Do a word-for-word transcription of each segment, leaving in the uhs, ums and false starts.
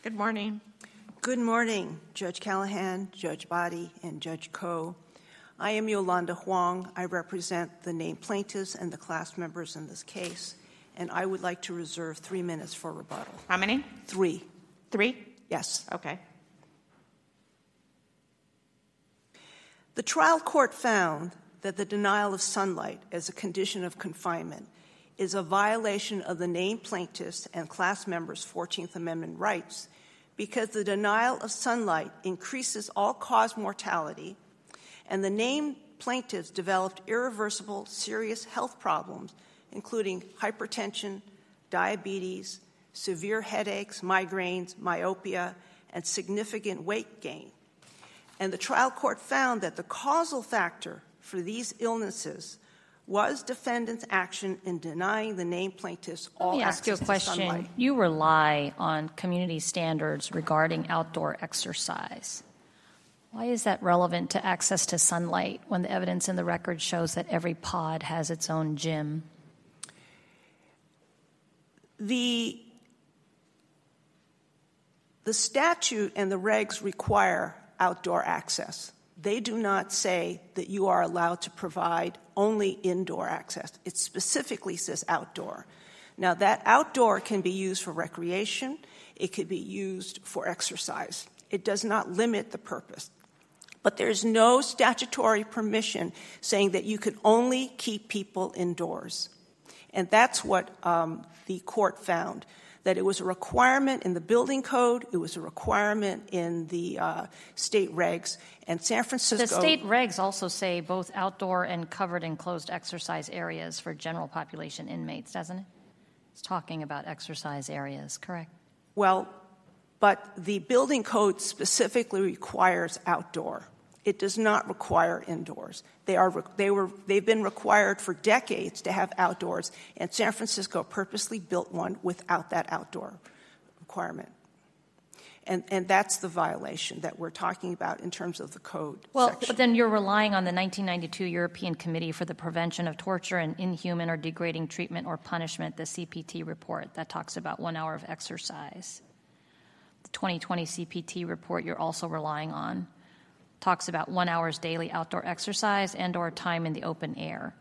Good morning. Good morning, Judge Callahan, Judge Boddy, and Judge Koh. I am Yolanda Huang. I represent the named plaintiffs and the class members in this case, and I would like to reserve three minutes for rebuttal. How many? Three. Three? Yes. Okay. The trial court found that the denial of sunlight as a condition of confinement is a violation of the named plaintiffs and class members' fourteenth Amendment rights because the denial of sunlight increases all-cause mortality, and the named plaintiffs developed irreversible serious health problems, including hypertension, diabetes, severe headaches, migraines, myopia, and significant weight gain. And the trial court found that the causal factor for these illnesses was defendants' action in denying the named plaintiffs all access to sunlight. Let me ask you a question. You rely on community standards regarding outdoor exercise. Why is that relevant to access to sunlight when the evidence in the record shows that every pod has its own gym? The, the statute and the regs require outdoor access. They do not say that you are allowed to provide only indoor access. It specifically says outdoor. Now, that outdoor can be used for recreation. It could be used for exercise. It does not limit the purpose. But there's no statutory permission saying that you could only keep people indoors. And that's what um, the court found, that it was a requirement in the building code, it was a requirement in the uh, state regs, and San Francisco... The state regs also say both outdoor and covered enclosed exercise areas for general population inmates, doesn't it? It's talking about exercise areas, correct? Well, but the building code specifically requires outdoor. It does not require indoors. They are they were they've been required for decades to have outdoors, and San Francisco purposely built one without that outdoor requirement. And and that's the violation that we're talking about in terms of the code well, section. But then you're relying on the nineteen ninety-two European Committee for the Prevention of Torture and Inhuman or Degrading Treatment or Punishment, the C P T report, that talks about one hour of exercise. The twenty twenty C P T report you're also relying on talks about one hour's daily outdoor exercise and or time in the open air.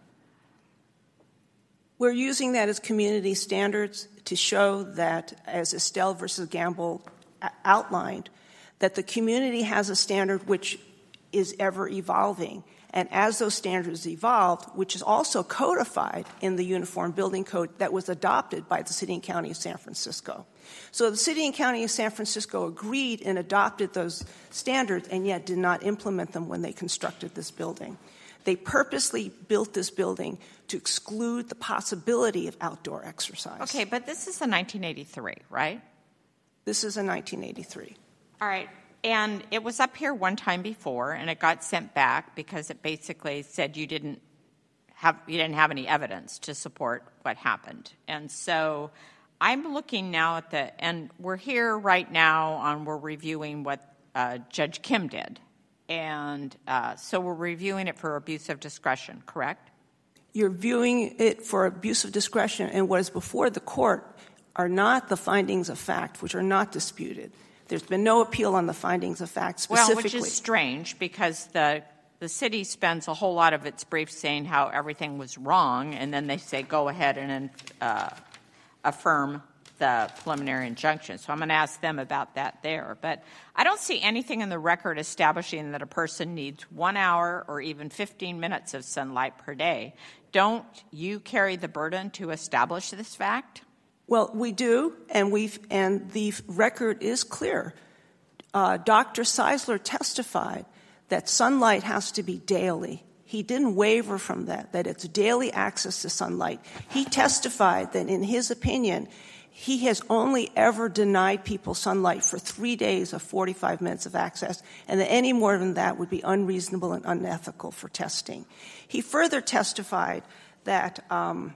We're using that as community standards to show that, as Estelle versus Gamble outlined, that the community has a standard which is ever evolving. And as those standards evolved, which is also codified in the Uniform Building Code that was adopted by the City and County of San Francisco. So the City and County of San Francisco agreed and adopted those standards and yet did not implement them when they constructed this building. They purposely built this building to exclude the possibility of outdoor exercise. Okay, but this is a nineteen eighty-three, right? This is a nineteen eighty-three. All right. And it was up here one time before, and it got sent back because it basically said you didn't have you didn't have any evidence to support what happened. And so I'm looking now at the, and we're here right now on we're reviewing what uh, Judge Kim did, and uh, so we're reviewing it for abuse of discretion, correct? You're viewing it for abuse of discretion, and what is before the court are not the findings of fact, which are not disputed. There's been no appeal on the findings of fact specifically. Well, which is strange because the the city spends a whole lot of its brief saying how everything was wrong, and then they say go ahead and uh, affirm the preliminary injunction. So I'm going to ask them about that there. But I don't see anything in the record establishing that a person needs one hour or even fifteen minutes of sunlight per day. Don't you carry the burden to establish this fact? Well, we do, and we've and the record is clear. Uh, Doctor Seisler testified that sunlight has to be daily. He didn't waver from that, that it's daily access to sunlight. He testified that, in his opinion, he has only ever denied people sunlight for three days of forty-five minutes of access, and that any more than that would be unreasonable and unethical for testing. He further testified that um,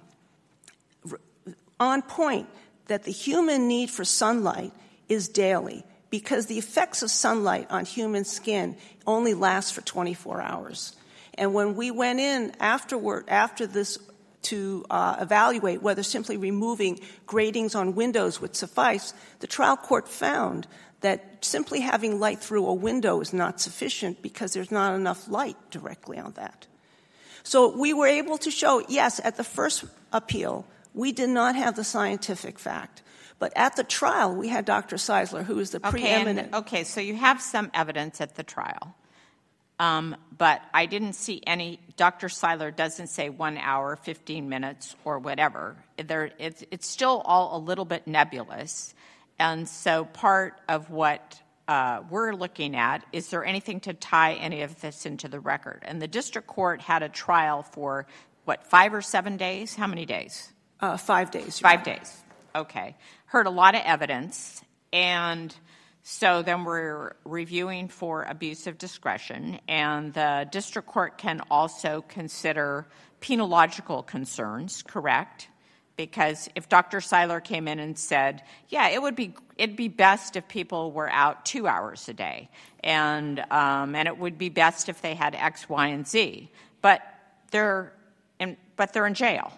on point that the human need for sunlight is daily because the effects of sunlight on human skin only last for twenty-four hours. And when we went in afterward, after this to uh, evaluate whether simply removing gratings on windows would suffice, the trial court found that simply having light through a window is not sufficient because there's not enough light directly on that. So we were able to show, yes, at the first appeal, we did not have the scientific fact. But at the trial, we had Doctor Seisler, who is the okay, preeminent. And, okay, so you have some evidence at the trial. Um, but I didn't see any, Doctor Seisler doesn't say one hour, fifteen minutes, or whatever. There, it's, it's still all a little bit nebulous. And so part of what uh, we're looking at, is there anything to tie any of this into the record? And the district court had a trial for, what, five or seven days? How many days? Uh, five days. Five days. Okay. Heard a lot of evidence. And so then we're reviewing for abuse of discretion, and the district court can also consider penological concerns, correct? Because if Doctor Seisler came in and said, yeah, it would be it'd be best if people were out two hours a day, and um, and it would be best if they had X, Y, and Z, but they're in, but they're in jail.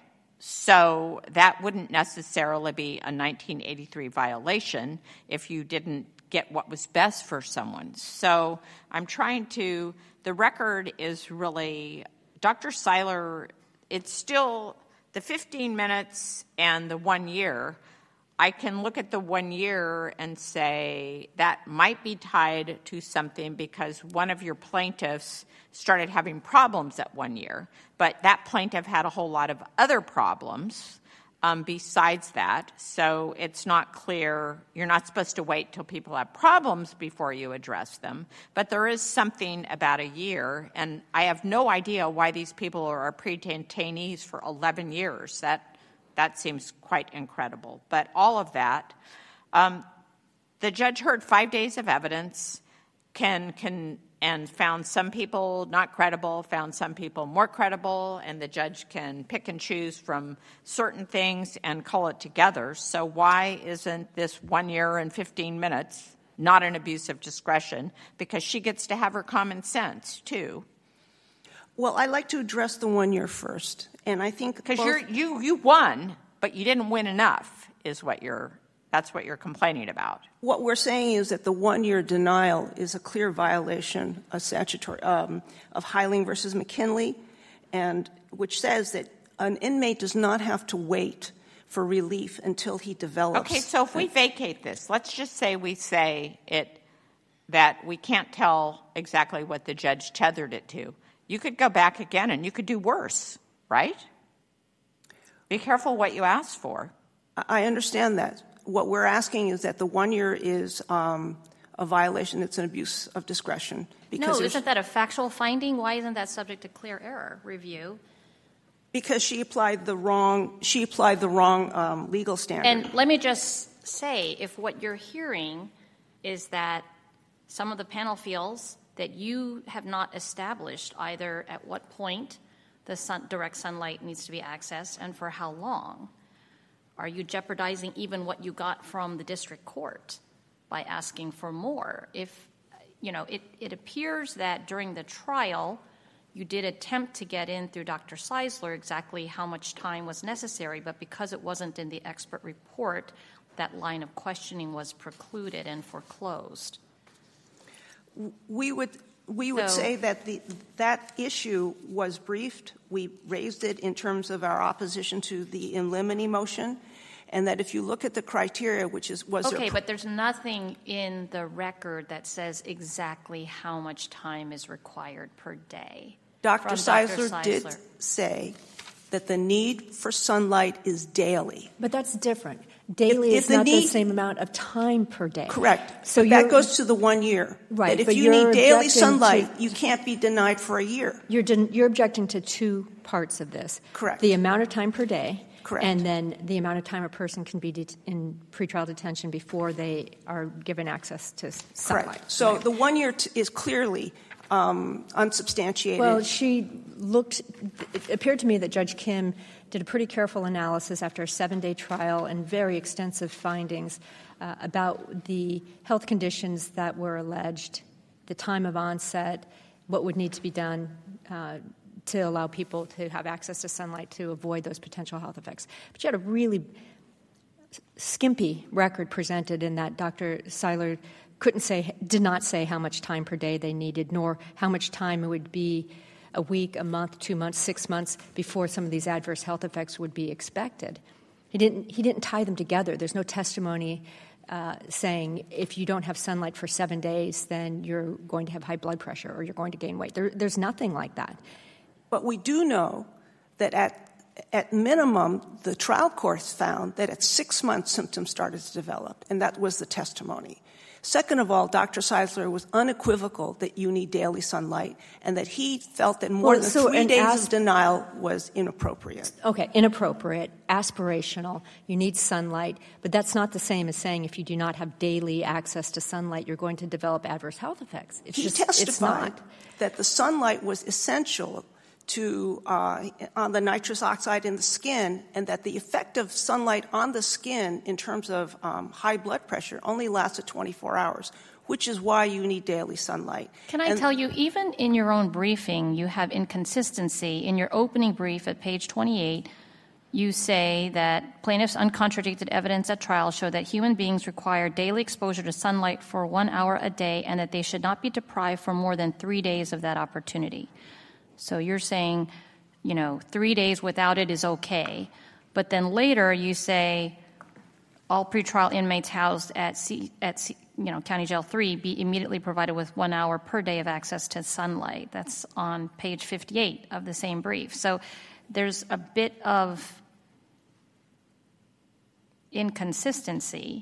So that wouldn't necessarily be a nineteen eighty-three violation if you didn't get what was best for someone. So I'm trying to, the record is really, Doctor Seisler, it's still the fifteen minutes and the one year. I can look at the one year and say that might be tied to something because one of your plaintiffs started having problems at one year, but that plaintiff had a whole lot of other problems um, besides that. So it's not clear. You're not supposed to wait till people have problems before you address them. But there is something about a year, and I have no idea why these people are pre-detainees for eleven years. That that seems quite incredible. But all of that, um, the judge heard five days of evidence, can can. and found some people not credible, found some people more credible, and the judge can pick and choose from certain things and call it together. So why isn't this one year and fifteen minutes not an abuse of discretion? Because she gets to have her common sense, too. Well, I'd like to address the one year first. And I think Because you're you you won, but you didn't win enough, is what you're That's what you're complaining about. What we're saying is that the one-year denial is a clear violation of statutory um, of Heiling versus McKinley, and which says that an inmate does not have to wait for relief until he develops. Okay, so if we vacate this, let's just say we say it that we can't tell exactly what the judge tethered it to. You could go back again and you could do worse, right? Be careful what you ask for. I understand that. What we're asking is that the one year is um, a violation. It's an abuse of discretion. Because no, isn't that a factual finding? Why isn't that subject to clear error review? Because she applied the wrong. She applied the wrong um, legal standard. And let me just say, if what you're hearing is that some of the panel feels that you have not established either at what point the sun, direct sunlight needs to be accessed and for how long. Are you jeopardizing even what you got from the district court by asking for more? If, you know, it, it appears that during the trial, you did attempt to get in through Doctor Seisler exactly how much time was necessary, but because it wasn't in the expert report, that line of questioning was precluded and foreclosed. We would we would So- say that the that issue was briefed. We raised it in terms of our opposition to the in limine motion, and that if you look at the criteria, which is was Okay, there, but there's nothing in the record that says exactly how much time is required per day. Doctor from Doctor Seisler did Seisler. say that the need for sunlight is daily. But that's different. Daily If- if is the not need- the same amount of time per day. Correct. So But that you're- goes to the one year. Right, That if but you you're need daily objecting sunlight, to- you can't be denied for a year. You're, den- you're objecting to two parts of this. Correct. The amount of time per day. Correct. And then the amount of time a person can be det- in pretrial detention before they are given access to s- sunlight. Correct. So Right. the one year t- is clearly um, unsubstantiated. Well, she looked, it appeared to me that Judge Kim did a pretty careful analysis after a seven-day trial and very extensive findings uh, about the health conditions that were alleged, the time of onset, what would need to be done uh, to allow people to have access to sunlight to avoid those potential health effects. But you had a really skimpy record presented in that Doctor Seiler couldn't say, did not say how much time per day they needed, nor how much time it would be a week, a month, two months, six months before some of these adverse health effects would be expected. He didn't, he didn't tie them together. There's no testimony uh, saying if you don't have sunlight for seven days, then you're going to have high blood pressure or you're going to gain weight. There, there's nothing like that. But we do know that at at minimum, the trial court found that at six months symptoms started to develop, and that was the testimony. Second of all, Doctor Seisler was unequivocal that you need daily sunlight and that he felt that more well, than so three days as- of denial was inappropriate. Okay, inappropriate, aspirational, you need sunlight, but that's not the same as saying if you do not have daily access to sunlight, you're going to develop adverse health effects. It's He just, testified it's not. that the sunlight was essential to uh, on the nitrous oxide in the skin, and that the effect of sunlight on the skin in terms of um, high blood pressure only lasted twenty-four hours, which is why you need daily sunlight. Can I and tell you, even in your own briefing, you have inconsistency. In your opening brief at page twenty-eight, you say that plaintiffs' uncontradicted evidence at trial show that human beings require daily exposure to sunlight for one hour a day and that they should not be deprived for more than three days of that opportunity. So you're saying, you know, three days without it is okay. But then later you say all pretrial inmates housed at, C, at C, you know, County Jail three be immediately provided with one hour per day of access to sunlight. That's on page fifty-eight of the same brief. So there's a bit of inconsistency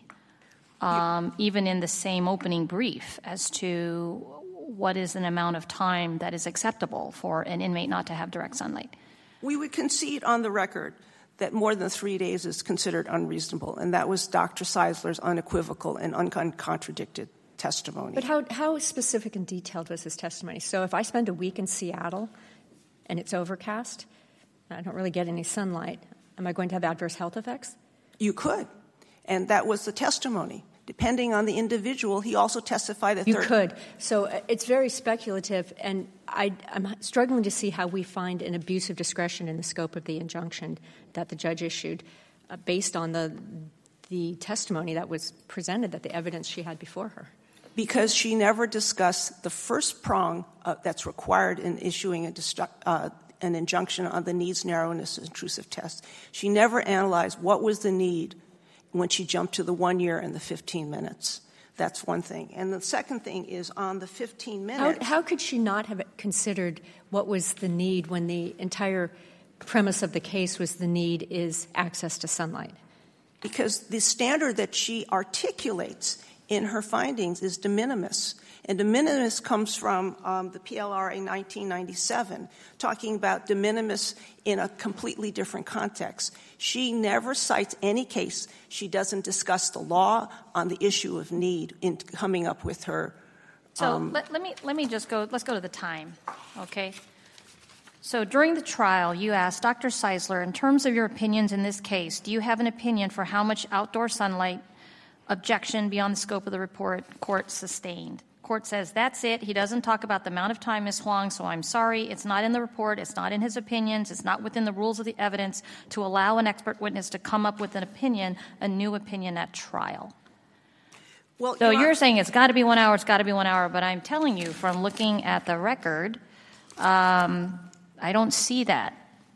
um, even in the same opening brief as to what is an amount of time that is acceptable for an inmate not to have direct sunlight. We would concede on the record that more than three days is considered unreasonable, and that was Doctor Seisler's unequivocal and uncontradicted testimony. But how, how specific and detailed was his testimony? So if I spend a week in Seattle and it's overcast, and I don't really get any sunlight, am I going to have adverse health effects? You could, and that was the testimony. Depending on the individual, he also testified that you third- could. So uh, it's very speculative, and I, I'm struggling to see how we find an abuse of discretion in the scope of the injunction that the judge issued uh, based on the the testimony that was presented, that the evidence she had before her. Because she never discussed the first prong uh, that's required in issuing a distru- uh, an injunction on the needs, narrowness, intrusive test. She never analyzed what was the need when she jumped to the one year and the fifteen minutes. That's one thing. And the second thing is on the fifteen minutes. How, how could she not have considered what was the need when the entire premise of the case was the need is access to sunlight? Because the standard that she articulates in her findings is de minimis. And de minimis comes from um, the P L R A nineteen ninety-seven, talking about de minimis in a completely different context. She never cites any case. She doesn't discuss the law on the issue of need in coming up with her. So um, let, let me let me just go. Let's go to the time, okay? So during the trial, you asked Doctor Seisler, in terms of your opinions in this case, do you have an opinion for how much outdoor sunlight objection beyond the scope of the report court sustained? Court says that's it. He doesn't talk about the amount of time, Miz Huang, so I'm sorry. It's not in the report. It's not in his opinions. It's not within the rules of the evidence to allow an expert witness to come up with an opinion, a new opinion at trial. well, So Your you're Honor, saying it's got to be one hour, it's got to be one hour, but I'm telling you from looking at the record, um, I don't see that.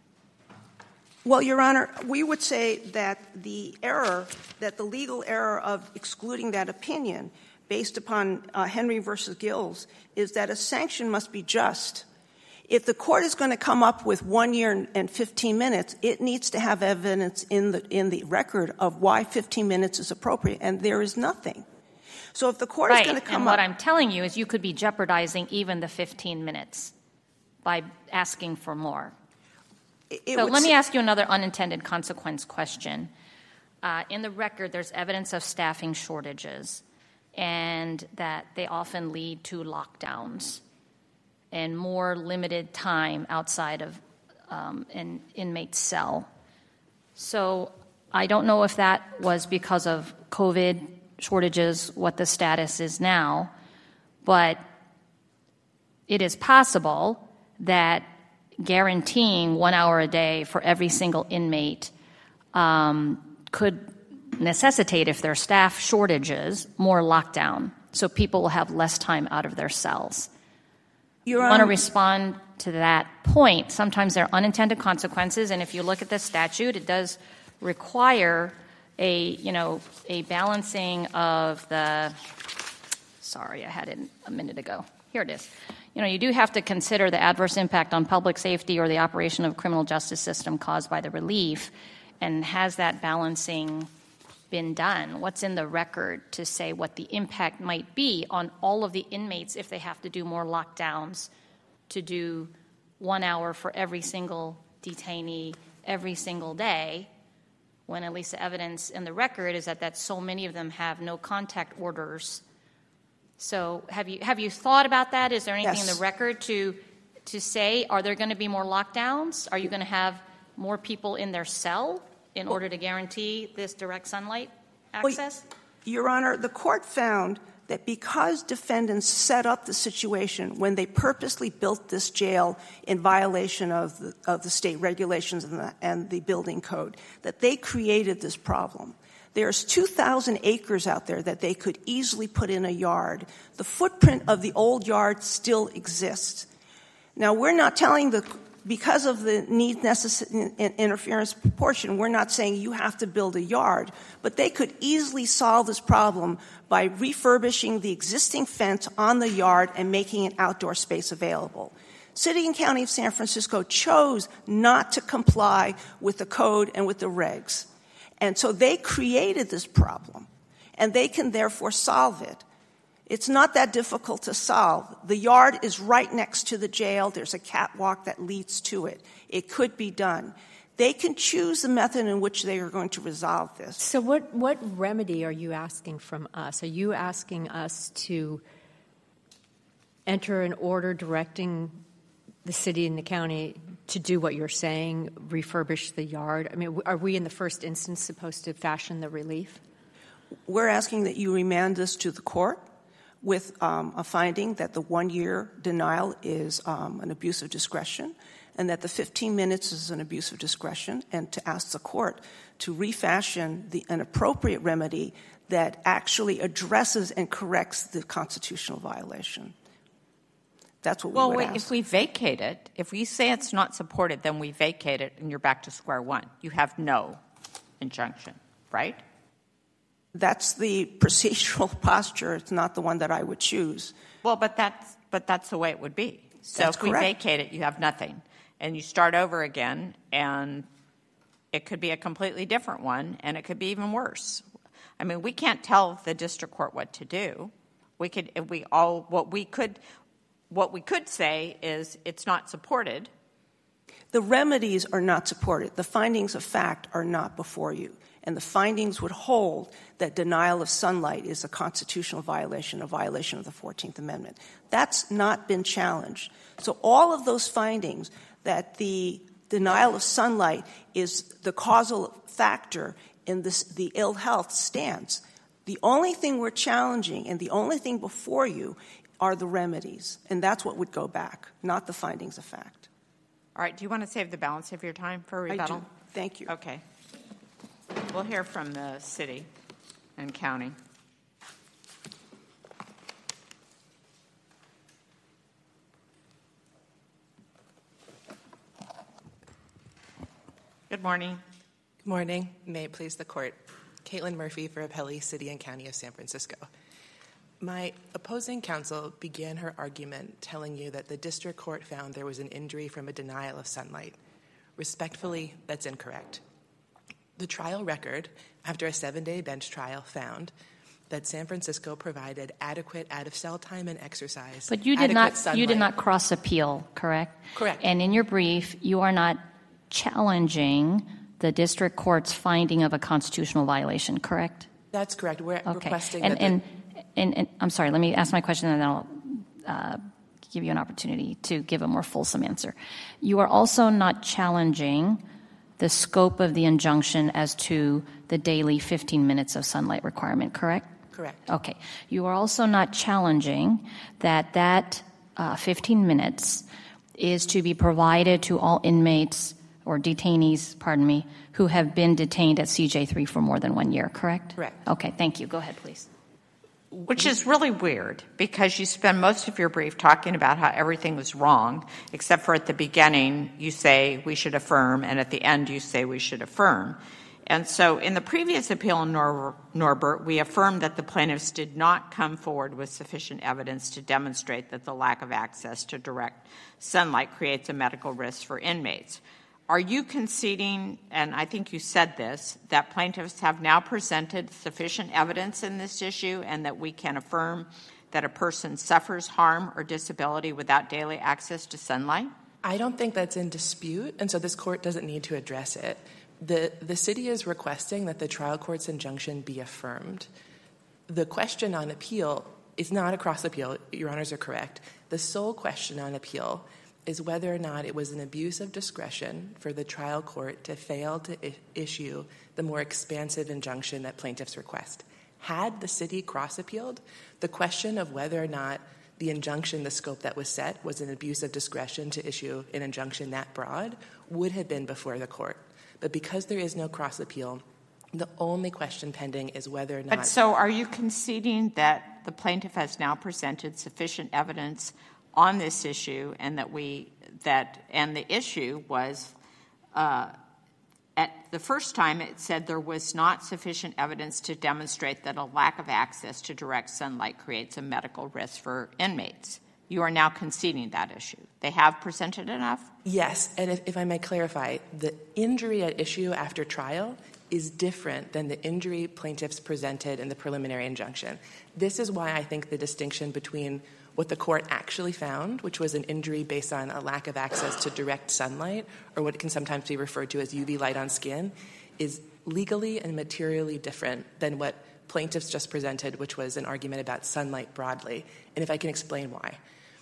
Well, Your Honor, we would say that the error, that the legal error of excluding that opinion based upon uh, Henry versus Gills is that a sanction must be just. If the court is going to come up with one year and fifteen minutes, it needs to have evidence in the in the record of why fifteen minutes is appropriate, and there is nothing. So if the court Right, is going to come and up, what I'm telling you is you could be jeopardizing even the fifteen minutes by asking for more. it, it So would let me se- ask you another unintended consequence question. Uh, in the record, there's evidence of staffing shortages and that they often lead to lockdowns and more limited time outside of um, an inmate cell. So I don't know if that was because of COVID shortages, what the status is now, but it is possible that guaranteeing one hour a day for every single inmate um, could necessitate, if there are staff shortages, more lockdown, so people will have less time out of their cells. Your I want to Honor, respond to that point. Sometimes there are unintended consequences, and if you look at the statute, it does require a, you know, a balancing of the, sorry, I had it a minute ago. Here it is. You know, you do have to consider the adverse impact on public safety or the operation of the criminal justice system caused by the relief, and has that balancing been done? What's in the record to say what the impact might be on all of the inmates if they have to do more lockdowns to do one hour for every single detainee every single day, when at least the evidence in the record is that, that so many of them have no contact orders? So have you have you thought about that? Is there anything Yes. in the record to to say, are there going to be more lockdowns? Are you going to have more people in their cell in order to guarantee this direct sunlight access? Well, Your Honor, the court found that because defendants set up the situation when they purposely built this jail in violation of the, of the state regulations and the, and the building code, that they created this problem. There's two thousand acres out there that they could easily put in a yard. The footprint of the old yard still exists. Now, we're not telling the because of the need necessary interference proportion, we're not saying you have to build a yard, but they could easily solve this problem by refurbishing the existing fence on the yard and making an outdoor space available. City and County of San Francisco chose not to comply with the code and with the regs. And so they created this problem, and they can therefore solve it. It's not that difficult to solve. The yard is right next to the jail. There's a catwalk that leads to it. It could be done. They can choose the method in which they are going to resolve this. So what, what remedy are you asking from us? Are you asking us to enter an order directing the city and the county to do what you're saying, refurbish the yard? I mean, are we in the first instance supposed to fashion the relief? We're asking that you remand this to the court with um, a finding that the one-year denial is um, an abuse of discretion, and that the fifteen minutes is an abuse of discretion, and to ask the court to refashion the, an appropriate remedy that actually addresses and corrects the constitutional violation. That's what we Well, would wait, ask. if we vacate it, if we say it's not supported, then we vacate it and you're back to square one. You have no injunction, right? That's the procedural posture. It's not the one that I would choose. Well, but that's but that's the way it would be. So That's if we correct. vacate it, you have nothing, and you start over again, and it could be a completely different one, and it could be even worse. I mean, we can't tell the district court what to do. We could, if we all, what we could, what we could say is it's not supported. The remedies are not supported. The findings of fact are not before you. And the findings would hold that denial of sunlight is a constitutional violation, a violation of the fourteenth Amendment. That's not been challenged. So all of those findings that the denial of sunlight is the causal factor in this, the ill health stands. The only thing we're challenging and the only thing before you are the remedies. And that's what would go back, not the findings of fact. All right. Do you want to save the balance of your time for I rebuttal? do. Thank you. Okay. We'll hear from the city and county. Good morning. Good morning. May it please the court. Caitlin Murphy for Appellee City and County of San Francisco. My opposing counsel began her argument telling you that the district court found there was an injury from a denial of sunlight. Respectfully, that's incorrect. The trial record, after a seven-day bench trial, found that San Francisco provided adequate out-of-cell time and exercise. But you did not sunlight. you did not cross appeal, correct? Correct. And in your brief, you are not challenging the district court's finding of a constitutional violation, correct? That's correct. We're Okay. requesting and, that and, the, and, and I'm sorry, let me ask my question and then I'll uh, give you an opportunity to give a more fulsome answer. You are also not challenging the scope of the injunction as to the daily fifteen minutes of sunlight requirement, correct? correct. Okay. You are also not challenging that that uh, fifteen minutes is to be provided to all inmates or detainees, pardon me, who have been detained at C J three for more than one year, correct? Correct. Okay, thank you. Go ahead, please. Which is really weird because you spend most of your brief talking about how everything was wrong, except for at the beginning you say we should affirm, and at the end you say we should affirm. And so in the previous appeal in Nor- Norbert, we affirmed that the plaintiffs did not come forward with sufficient evidence to demonstrate that the lack of access to direct sunlight creates a medical risk for inmates. Are you conceding, and I think you said this, that plaintiffs have now presented sufficient evidence in this issue and that we can affirm that a person suffers harm or disability without daily access to sunlight? I don't think that's in dispute, and so this court doesn't need to address it. The, the city is requesting that the trial court's injunction be affirmed. The question on appeal is not a cross appeal. Your Honors are correct. The sole question on appeal is whether or not it was an abuse of discretion for the trial court to fail to I- issue the more expansive injunction that plaintiffs request. Had the city cross-appealed, the question of whether or not the injunction, the scope that was set, was an abuse of discretion to issue an injunction that broad would have been before the court. But because there is no cross-appeal, the only question pending is whether or not— But so are you conceding that the plaintiff has now presented sufficient evidence on this issue, and that we that and the issue was uh, at the first time it said there was not sufficient evidence to demonstrate that a lack of access to direct sunlight creates a medical risk for inmates. You are now conceding that issue. They have presented enough? Yes, and if, if I may clarify, the injury at issue after trial is different than the injury plaintiffs presented in the preliminary injunction. This is why I think the distinction between what the court actually found, which was an injury based on a lack of access to direct sunlight, or what can sometimes be referred to as U V light on skin, is legally and materially different than what plaintiffs just presented, which was an argument about sunlight broadly. And if I can explain why.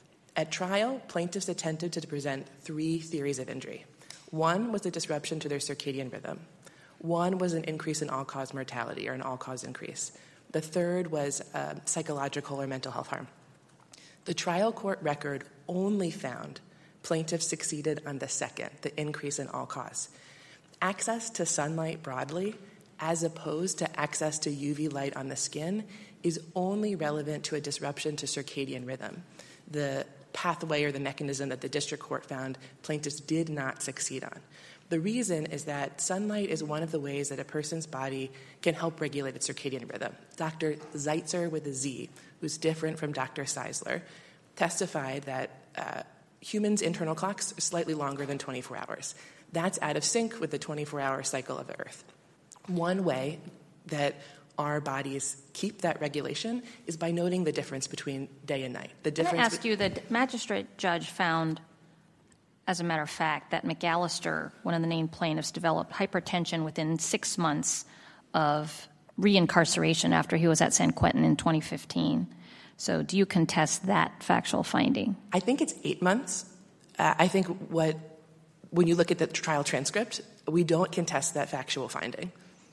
At trial, plaintiffs attempted to present three theories of injury. One was a disruption to their circadian rhythm. One was an increase in all-cause mortality, or an all-cause increase. The third was uh, psychological or mental health harm. The trial court record only found plaintiffs succeeded on the second, the increase in all cause. Access to sunlight broadly, as opposed to access to U V light on the skin, is only relevant to a disruption to circadian rhythm. The pathway or the mechanism that the district court found plaintiffs did not succeed on. The reason is that sunlight is one of the ways that a person's body can help regulate its circadian rhythm. Doctor Zeitzer with a Z, who's different from Doctor Seisler, testified that uh, humans' internal clocks are slightly longer than twenty-four hours. That's out of sync with the twenty-four hour cycle of the Earth. One way that our bodies keep that regulation is by noting the difference between day and night. The difference. Can I ask you, the magistrate judge found, as a matter of fact, that McAllister, one of the named plaintiffs, developed hypertension within six months of reincarceration after he was at San Quentin in twenty fifteen. So do you contest that factual finding? I think it's eight months. Uh, I think what, when you look at the trial transcript, we don't contest that factual finding.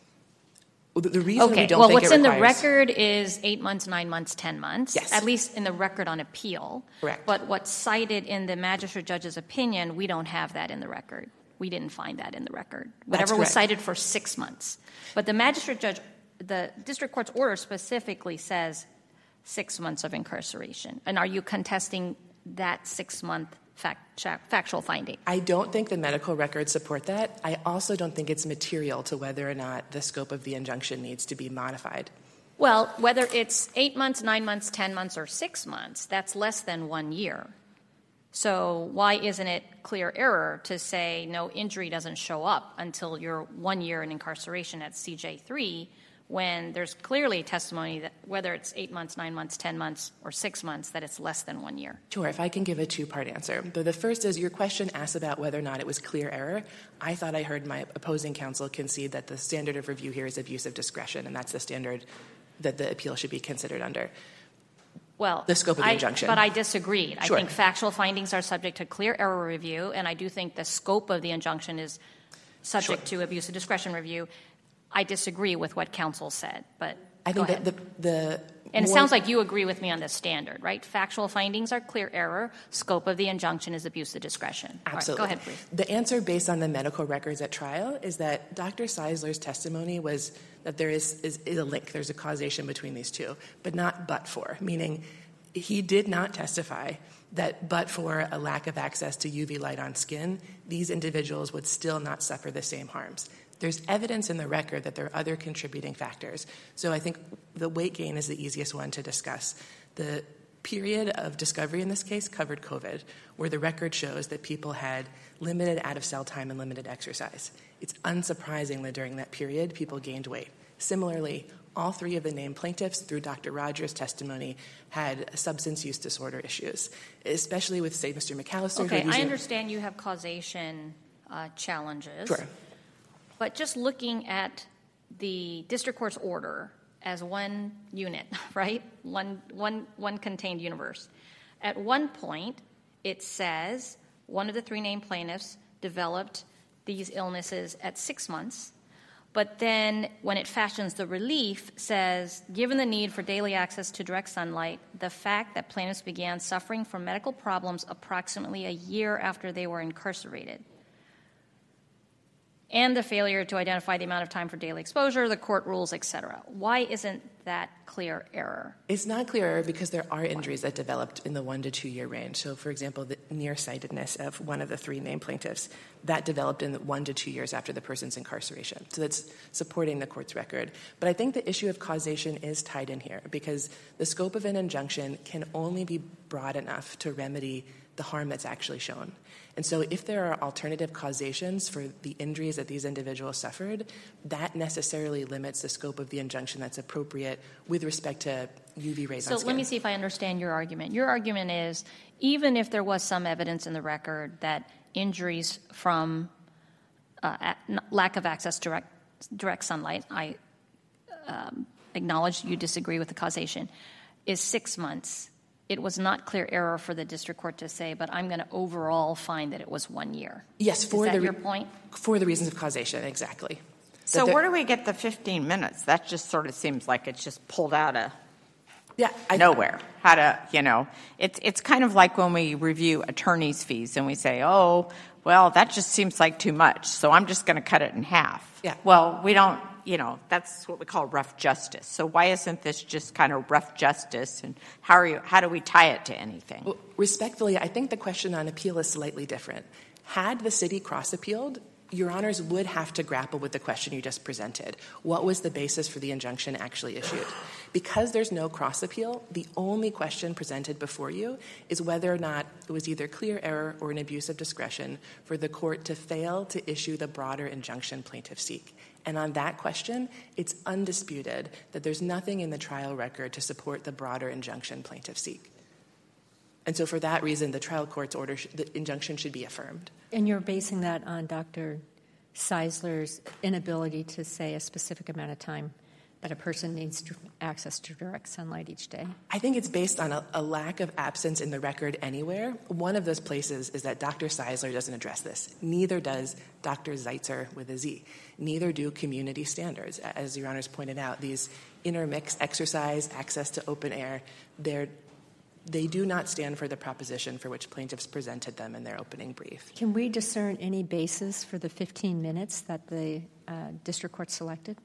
The, the reason okay. we don't well, think what's it in the requires, record is eight months, nine months, ten months. Yes. At least in the record on appeal. Correct. But what's cited in the magistrate judge's opinion, we don't have that in the record. We didn't find that in the record. Whatever was correct. cited for six months. But the magistrate judge, the district court's order specifically says six months of incarceration. And are you contesting that six-month fact, factual finding? I don't think the medical records support that. I also don't think it's material to whether or not the scope of the injunction needs to be modified. Well, whether it's eight months, nine months, ten months, or six months, that's less than one year. So why isn't it clear error to say no injury doesn't show up until you're one year in incarceration at C J three, when there's clearly testimony that whether it's eight months, nine months, ten months, or six months, that it's less than one year? Sure, if I can give a two-part answer. The, the first is your question asked about whether or not it was clear error. I thought I heard my opposing counsel concede that the standard of review here is abuse of discretion, and that's the standard that the appeal should be considered under. Well, the scope of the I, injunction. But I disagreed. Sure. I think factual findings are subject to clear error review, and I do think the scope of the injunction is subject Sure. to abuse of discretion review. I disagree with what counsel said, but I go think ahead. that the, the And it more- sounds like you agree with me on this standard, right? Factual findings are clear error. Scope of the injunction is abuse of discretion. Absolutely. All right, go ahead, please. The answer based on the medical records at trial is that Doctor Seisler's testimony was that there is, is, is a link, there's a causation between these two, but not but for, meaning he did not testify that but for a lack of access to U V light on skin, these individuals would still not suffer the same harms. There's evidence in the record that there are other contributing factors. So I think the weight gain is the easiest one to discuss. The period of discovery in this case covered COVID, where the record shows that people had limited out-of-cell time and limited exercise. It's unsurprising that during that period, people gained weight. Similarly, all three of the named plaintiffs, through Doctor Rogers' testimony, had substance use disorder issues, especially with, say, Mister McAllister. Okay, who I using- understand you have causation uh, challenges. Sure. But just looking at the district court's order as one unit, right? One, one, one contained universe. At one point, it says one of the three named plaintiffs developed these illnesses at six months. But then when it fashions the relief, says, given the need for daily access to direct sunlight, the fact that plaintiffs began suffering from medical problems approximately a year after they were incarcerated, and the failure to identify the amount of time for daily exposure, the court rules, et cetera. Why isn't that clear error? It's not clear error because there are injuries that developed in the one to two year range. So, for example, the nearsightedness of one of the three named plaintiffs, that developed in the one to two years after the person's incarceration. So that's supporting the court's record. But I think the issue of causation is tied in here because the scope of an injunction can only be broad enough to remedy the harm that's actually shown. And so if there are alternative causations for the injuries that these individuals suffered, that necessarily limits the scope of the injunction that's appropriate with respect to U V rays on So skin. let me see if I understand your argument. Your argument is even if there was some evidence in the record that injuries from uh, at, lack of access to direct, direct sunlight, I um, acknowledge you disagree with the causation, is six months. It was not clear error for the district court to say, but I'm going to overall find that it was one year. Yes, for Is that the your point? For the reasons of causation, exactly. So That there- where do we get the fifteen minutes? That just sort of seems like it's just pulled out of yeah, I, nowhere. How to, you know, it's it's kind of like when we review attorney's fees and we say, oh, well, that just seems like too much, so I'm just going to cut it in half. Yeah. Well, we don't, you know, that's what we call rough justice. So why isn't this just kind of rough justice, and how are you? How do we tie it to anything? Well, respectfully, I think the question on appeal is slightly different. Had the city cross-appealed, Your Honors would have to grapple with the question you just presented. What was the basis for the injunction actually issued? Because there's no cross-appeal, the only question presented before you is whether or not it was either clear error or an abuse of discretion for the court to fail to issue the broader injunction plaintiffs seek. And on that question, it's undisputed that there's nothing in the trial record to support the broader injunction plaintiffs seek. And so for that reason, the trial court's order, sh- the injunction should be affirmed. And you're basing that on Doctor Seisler's inability to say a specific amount of time that a person needs to access to direct sunlight each day? I think it's based on a, a lack of absence in the record anywhere. One of those places is that Doctor Seisler doesn't address this. Neither does Doctor Zeitzer with a Z. Neither do community standards. As Your Honors pointed out, these intermix exercise, access to open air, they're They do not stand for the proposition for which plaintiffs presented them in their opening brief. Can we discern any basis for the fifteen minutes that the uh, district court selected?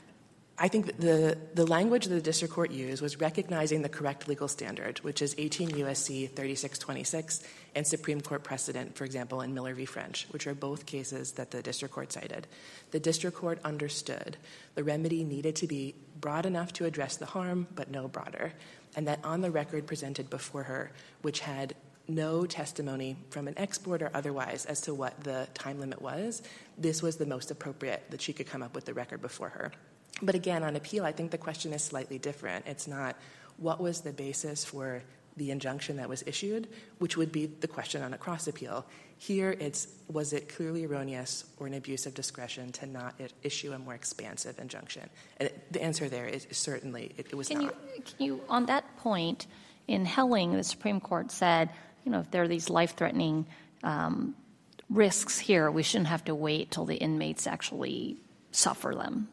I think that the, the language that the district court used was recognizing the correct legal standard, which is eighteen U S C thirty-six twenty-six and Supreme Court precedent, for example, in Miller v. French, which are both cases that the district court cited. The district court understood the remedy needed to be broad enough to address the harm, but no broader, and that on the record presented before her, which had no testimony from an expert or otherwise as to what the time limit was, this was the most appropriate that she could come up with the record before her. But again, on appeal, I think the question is slightly different. It's not what was the basis for the injunction that was issued, which would be the question on a cross appeal. Here, it's was it clearly erroneous or an abuse of discretion to not issue a more expansive injunction? And the answer there is certainly it, it was can not. You, can you, on that point, in Helling, the Supreme Court said, you know, if there are these life-threatening um, risks here, we shouldn't have to wait till the inmates actually suffer them.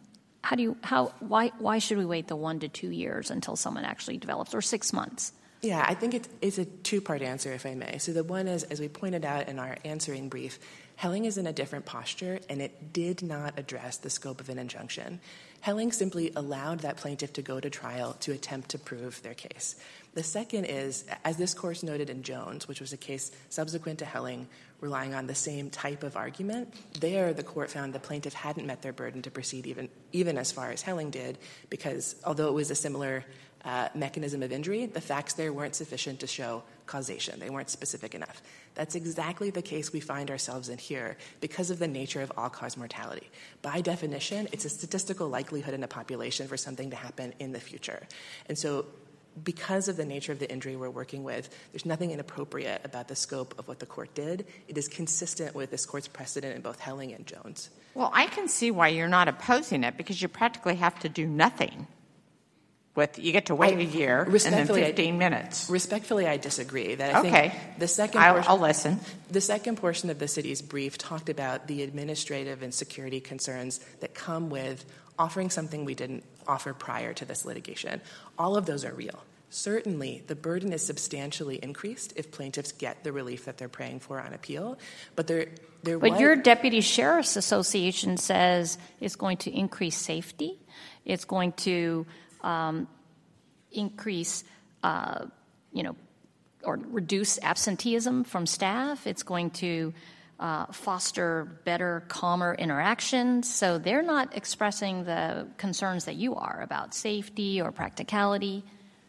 how do you, how, why, why should we wait the one to two years until someone actually develops, or six months? Yeah, I think it, it's a two-part answer, if I may. So the one is, as we pointed out in our answering brief, Helling is in a different posture, and it did not address the scope of an injunction. Helling simply allowed that plaintiff to go to trial to attempt to prove their case. The second is, as this court noted in Jones, which was a case subsequent to Helling, relying on the same type of argument, there the court found the plaintiff hadn't met their burden to proceed even, even as far as Helling did, because although it was a similar uh, mechanism of injury, the facts there weren't sufficient to show causation. They weren't specific enough. That's exactly the case we find ourselves in here because of the nature of all-cause mortality. By definition, it's a statistical likelihood in a population for something to happen in the future. And so because of the nature of the injury we're working with, there's nothing inappropriate about the scope of what the court did. It is consistent with this court's precedent in both Helling and Jones. Well, I can see why you're not opposing it, because you practically have to do nothing. With you get to wait I, a year and then fifteen I, minutes. Respectfully, I disagree. That I okay. think the second I'll, portion, I'll listen. The second portion of the city's brief talked about the administrative and security concerns that come with offering something we didn't offer prior to this litigation. All of those are real. Certainly, the burden is substantially increased if plaintiffs get the relief that they're praying for on appeal. But there, there. But was, your Deputy Sheriff's Association says it's going to increase safety. It's going to um, increase, uh, you know, or reduce absenteeism from staff. It's going to uh, foster better, calmer interactions. So they're not expressing the concerns that you are about safety or practicality.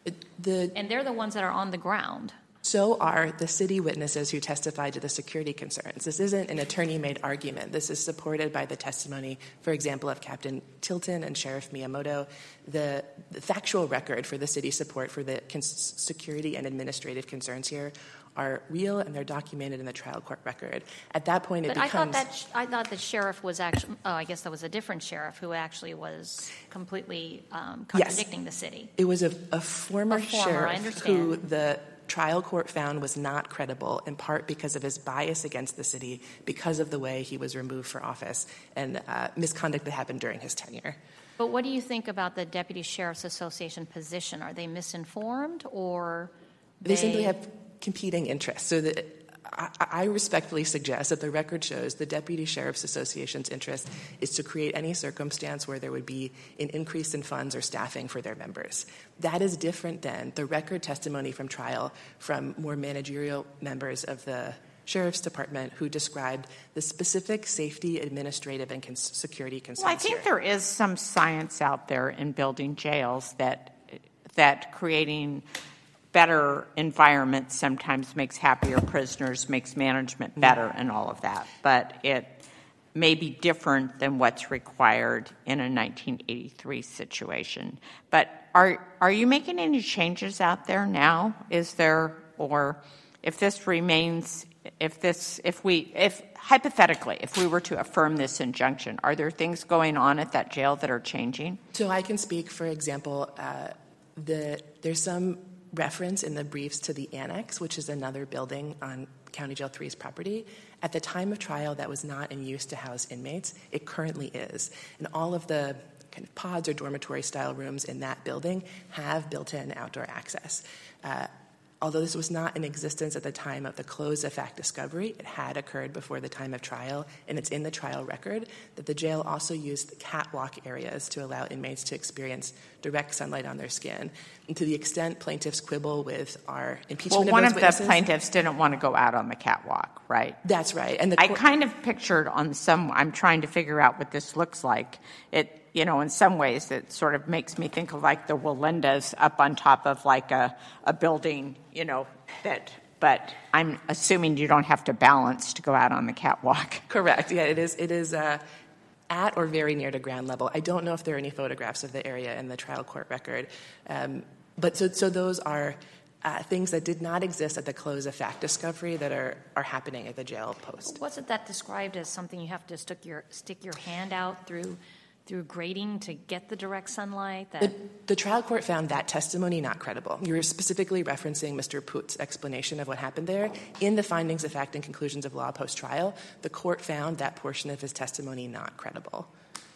The, and they're the ones that are on the ground. So are the city witnesses who testified to the security concerns. This isn't an attorney-made argument. This is supported by the testimony, for example, of Captain Tilton and Sheriff Miyamoto. The, the factual record for the city's support for the cons- security and administrative concerns here are real, and they're documented in the trial court record. At that point, it but becomes... I thought that sh- I thought the sheriff was actually... Oh, I guess that was a different sheriff who actually was completely um, contradicting yes. the city. It was a, a former, a former sheriff who the trial court found was not credible, in part because of his bias against the city, because of the way he was removed for office, and uh, misconduct that happened during his tenure. But what do you think about the Deputy Sheriff's Association position? Are they misinformed, or they, they simply have competing interests? So that I, I respectfully suggest that the record shows the Deputy Sheriff's Association's interest is to create any circumstance where there would be an increase in funds or staffing for their members. That is different than the record testimony from trial from more managerial members of the Sheriff's Department who described the specific safety, administrative, and cons- security concerns. Well, I think here. there is some science out there in building jails that that creating better environment sometimes makes happier prisoners, makes management better, and all of that. But it may be different than what's required in a nineteen eighty-three situation. But are are you making any changes out there now? Is there, or if this remains, if this, if we, if hypothetically, if we were to affirm this injunction, are there things going on at that jail that are changing? So I can speak, for example, uh, the there's some reference in the briefs to the annex, which is another building on County Jail three's property. At the time of trial, that was not in use to house inmates. It currently is. And all of the kind of pods or dormitory-style rooms in that building have built-in outdoor access. Uh, although this was not in existence at the time of the close of fact discovery, it had occurred before the time of trial, and it's in the trial record that the jail also used catwalk areas to allow inmates to experience direct sunlight on their skin. And to the extent plaintiffs quibble with our impeachment well, one of of those the witnesses, plaintiffs didn't want to go out on the catwalk, right? That's right. And the I court- kind of pictured on some, I'm trying to figure out what this looks like. It, you know, in some ways it sort of makes me think of like the Walendas up on top of like a, a building, you know, that, but I'm assuming you don't have to balance to go out on the catwalk. Correct. Yeah, it is, it is uh, at or very near to ground level. I don't know if there are any photographs of the area in the trial court record. Um, but so, so those are uh, things that did not exist at the close of fact discovery that are, are happening at the jail post. Wasn't that described as something you have to stick your stick your hand out through through grating to get the direct sunlight? That The, the trial court found that testimony not credible. You were specifically referencing Mister Poot's explanation of what happened there. In the findings of fact and conclusions of law post-trial, the court found that portion of his testimony not credible.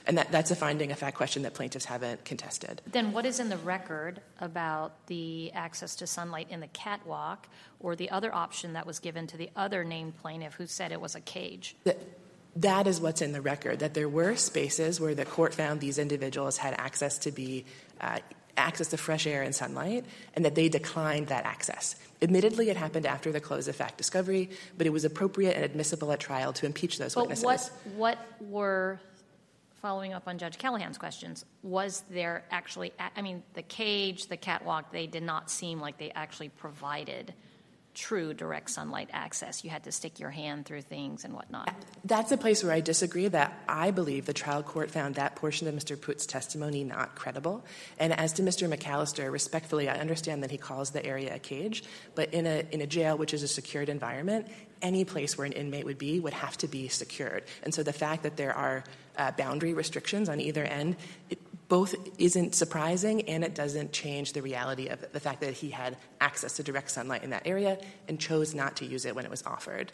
And that, that's a finding, a fact question that plaintiffs haven't contested. Then what is in the record about the access to sunlight in the catwalk or the other option that was given to the other named plaintiff who said it was a cage? That, that is what's in the record, that there were spaces where the court found these individuals had access to be uh, access to fresh air and sunlight, and that they declined that access. Admittedly, it happened after the close of fact discovery, but it was appropriate and admissible at trial to impeach those but witnesses. What, what were, following up on Judge Callahan's questions, was there actually, I mean, the cage, the catwalk, they did not seem like they actually provided true direct sunlight access. You had to stick your hand through things and whatnot. That's a place where I disagree, that I believe the trial court found that portion of Mister Putt's testimony not credible. And as to Mister McAllister, respectfully, I understand that he calls the area a cage, but in a in a jail, which is a secured environment, any place where an inmate would be would have to be secured. And so the fact that there are uh, boundary restrictions on either end, it both isn't surprising, and it doesn't change the reality of the fact that he had access to direct sunlight in that area and chose not to use it when it was offered.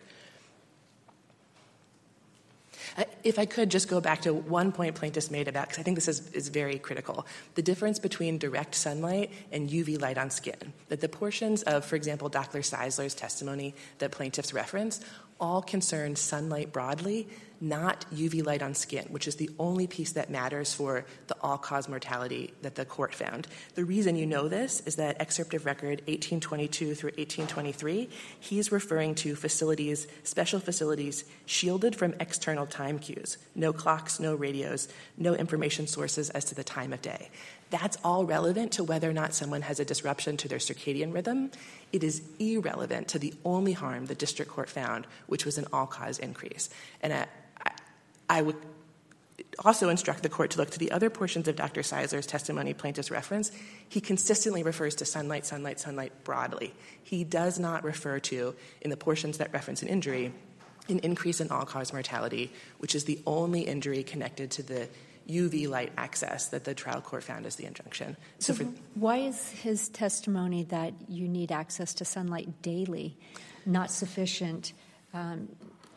If I could just go back to one point plaintiffs made about, because I think this is, is very critical, the difference between direct sunlight and U V light on skin. That the portions of, for example, Doctor Seisler's testimony that plaintiffs reference all concern sunlight broadly, not U V light on skin, which is the only piece that matters for the all-cause mortality that the court found. The reason you know this is that excerpt of record eighteen twenty-two through eighteen twenty-three, he's referring to facilities, special facilities, shielded from external time cues, no clocks, no radios, no information sources as to the time of day. That's all relevant to whether or not someone has a disruption to their circadian rhythm. It is irrelevant to the only harm the district court found, which was an all-cause increase. And I, I, I would also instruct the court to look to the other portions of Doctor Seisler's testimony plaintiffs reference. He consistently refers to sunlight, sunlight, sunlight broadly. He does not refer to, in the portions that reference an injury, an increase in all-cause mortality, which is the only injury connected to the U V light access that the trial court found as the injunction. So, so for, why is his testimony that you need access to sunlight daily not sufficient um,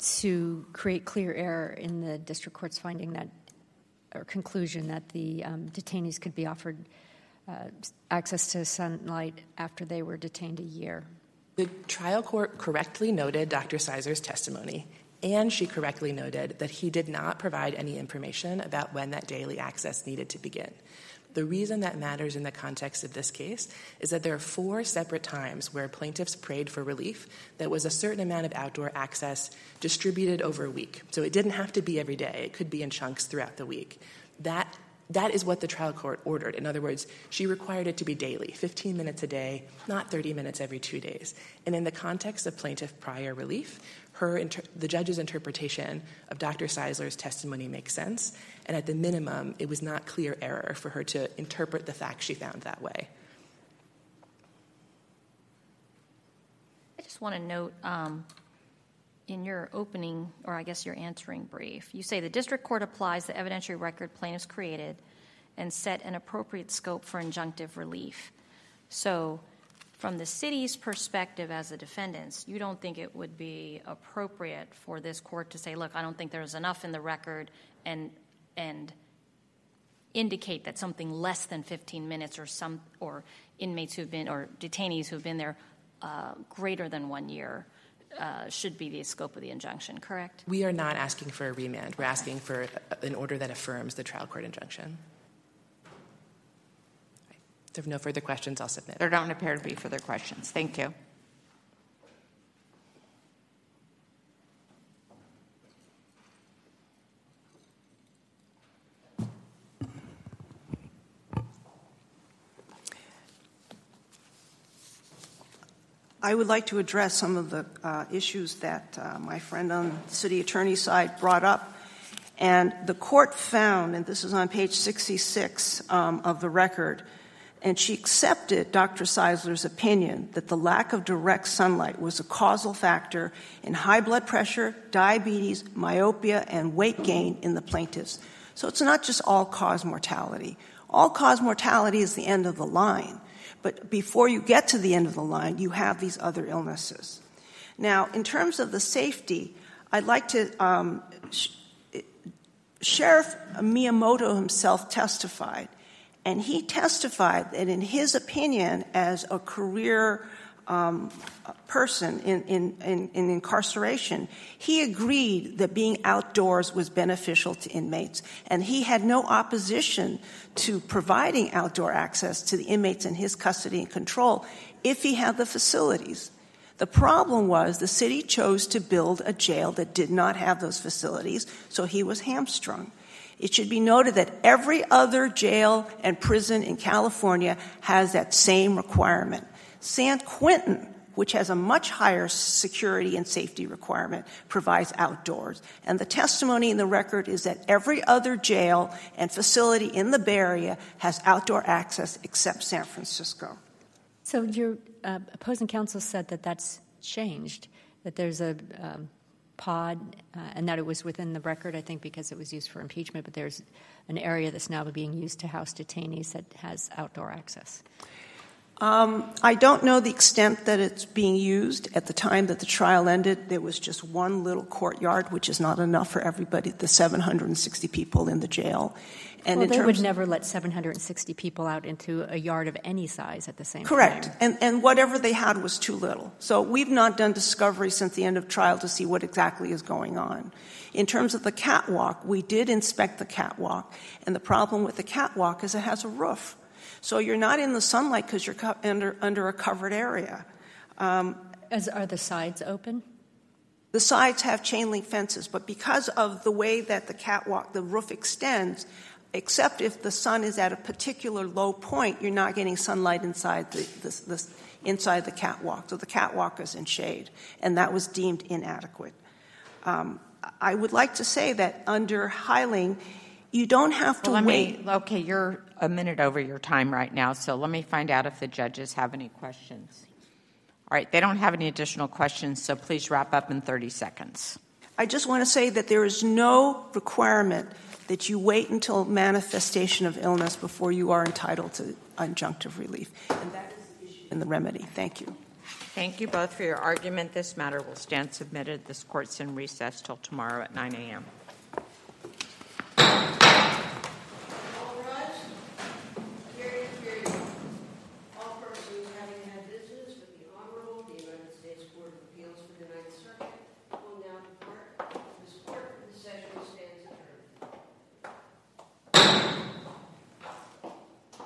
to create clear error in the district court's finding that, or conclusion that the um, detainees could be offered uh, access to sunlight after they were detained a year? The trial court correctly noted Doctor Seisler's testimony, and she correctly noted that he did not provide any information about when that daily access needed to begin. The reason that matters in the context of this case is that there are four separate times where plaintiffs prayed for relief that was a certain amount of outdoor access distributed over a week. So it didn't have to be every day. It could be in chunks throughout the week. That That is what the trial court ordered. In other words, she required it to be daily, fifteen minutes a day, not thirty minutes every two days. And in the context of plaintiff prior relief, her inter- the judge's interpretation of Doctor Seisler's testimony makes sense. And at the minimum, it was not clear error for her to interpret the facts she found that way. I just want to note, um, in your opening, or I guess your answering brief, you say the district court applies the evidentiary record plaintiffs created and set an appropriate scope for injunctive relief. So from the city's perspective as the defendants, you don't think it would be appropriate for this court to say, look, I don't think there's enough in the record, and and indicate that something less than fifteen minutes or some or inmates who've been, or detainees who've been there uh, greater than one year Uh, should be the scope of the injunction, correct? We are not asking for a remand. We're asking for an order that affirms the trial court injunction. If there are no further questions, I'll submit. There don't appear to be further questions. Thank you. I would like to address some of the uh, issues that uh, my friend on the city attorney's side brought up. And the court found, and this is on page sixty-six um, of the record, and she accepted Doctor Seisler's opinion that the lack of direct sunlight was a causal factor in high blood pressure, diabetes, myopia, and weight gain in the plaintiffs. So it's not just all-cause mortality. All-cause mortality is the end of the line. But before you get to the end of the line, you have these other illnesses. Now, in terms of the safety, I'd like to um, sh- Sheriff Miyamoto himself testified, and he testified that in his opinion as a career um, person in, in, in, in incarceration, he agreed that being outdoors was beneficial to inmates, and he had no opposition to providing outdoor access to the inmates in his custody and control if he had the facilities. The problem was the city chose to build a jail that did not have those facilities, so he was hamstrung. It should be noted that every other jail and prison in California has that same requirement. San Quentin, which has a much higher security and safety requirement, provides outdoors. And the testimony in the record is that every other jail and facility in the Bay Area has outdoor access except San Francisco. So your uh, opposing counsel said that that's changed, that there's a um, pod, uh, and that it was within the record, I think, because it was used for impeachment, but there's an area that's now being used to house detainees that has outdoor access. Um, I don't know the extent that it's being used. At the time that the trial ended, there was just one little courtyard, which is not enough for everybody, the seven hundred sixty people in the jail. And well, in they terms would never let seven hundred sixty people out into a yard of any size at the same Correct. time. Correct. And, and whatever they had was too little. So we've not done discovery since the end of trial to see what exactly is going on. In terms of the catwalk, we did inspect the catwalk, and the problem with the catwalk is it has a roof. So you're not in the sunlight because you're co- under, under a covered area. Um, As are the sides open? The sides have chain link fences, but because of the way that the catwalk, the roof extends, except if the sun is at a particular low point, you're not getting sunlight inside the, the, the, inside the catwalk. So the catwalk is in shade, and that was deemed inadequate. Um, I would like to say that under Hiling, you don't have to well, let wait. Me, okay, you're a minute over your time right now, so let me find out if the judges have any questions. All right, they don't have any additional questions, so please wrap up in thirty seconds. I just want to say that there is no requirement that you wait until manifestation of illness before you are entitled to injunctive relief. And that is the issue in the remedy. Thank you. Thank you both for your argument. This matter will stand submitted. This court's in recess till tomorrow at nine a.m.